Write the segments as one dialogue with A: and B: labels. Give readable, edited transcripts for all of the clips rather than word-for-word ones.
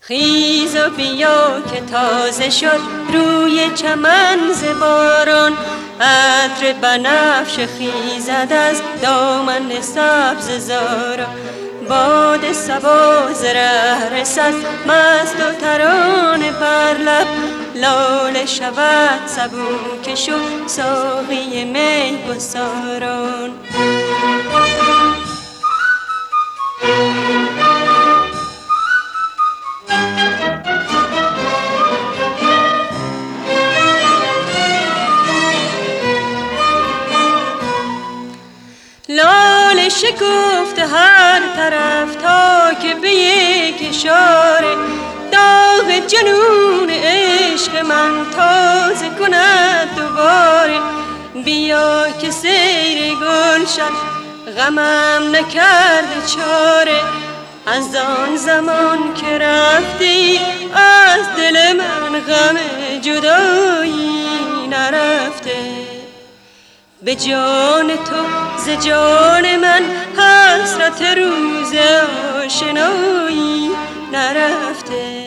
A: خیز و بیا که تازه شد روی چمن ز باران، عطر بنفش خیزد از دامن سبز زارا. باد صبا ز ره رسد مست و ترانه بر لب، لاله شود سبو که شد ساقی می گساران. لاله شکفت هر طرف تا که به یک اشاره، داغ جنون عشق من تازه کند دوباره. بیا که سیر گلشن غمم نکرده چاره، از آن زمان که رفتی از دل من غم جدایی نرفته. به جان تو ز جان من حسرت روز آشنایی نرفته.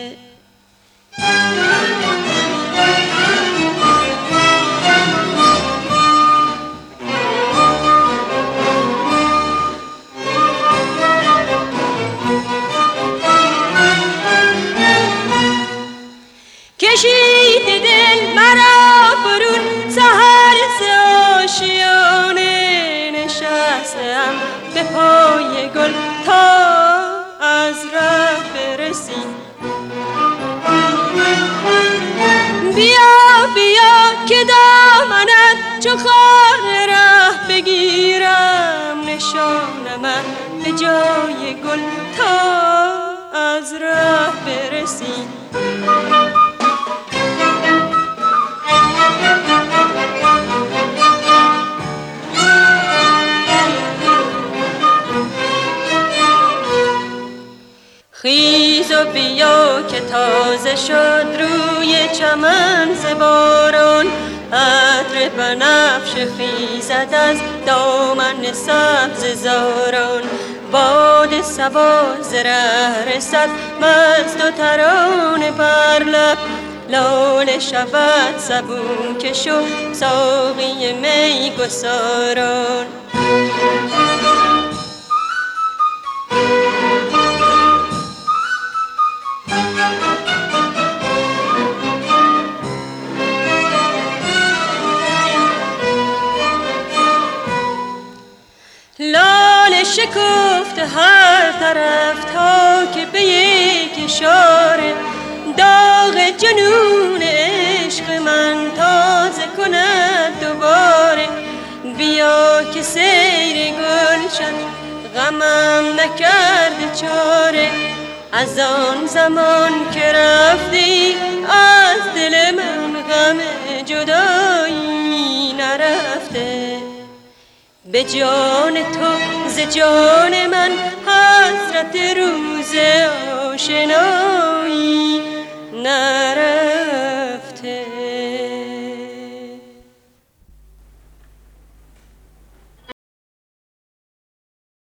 A: کشید دل مرا برون سحر ز آشیانه، نشستم به پای گل تا از ره برسی. بیا بیا که دامنت چو خار ره بگیرم، نشان من به جای گل تا از ره برسی. خیز و بیا که تازه شد روی چمن ز باران، عطر بنفش خیزد از دامن سبز زاران. باد صبا ز ره رسد مست و ترانه بر لب، لاله شود سبو که شد ساقی می گساران. لاله شکفت هر طرف تا که به یک اشاره، داغ جنون عشق من تازه کند دوباره. بیا که سیر گلشن غمم نکرده چاره، از آن زمان که رفتی از دل من غم جدایی نرفته. به جان تو ز جان من حسرت روز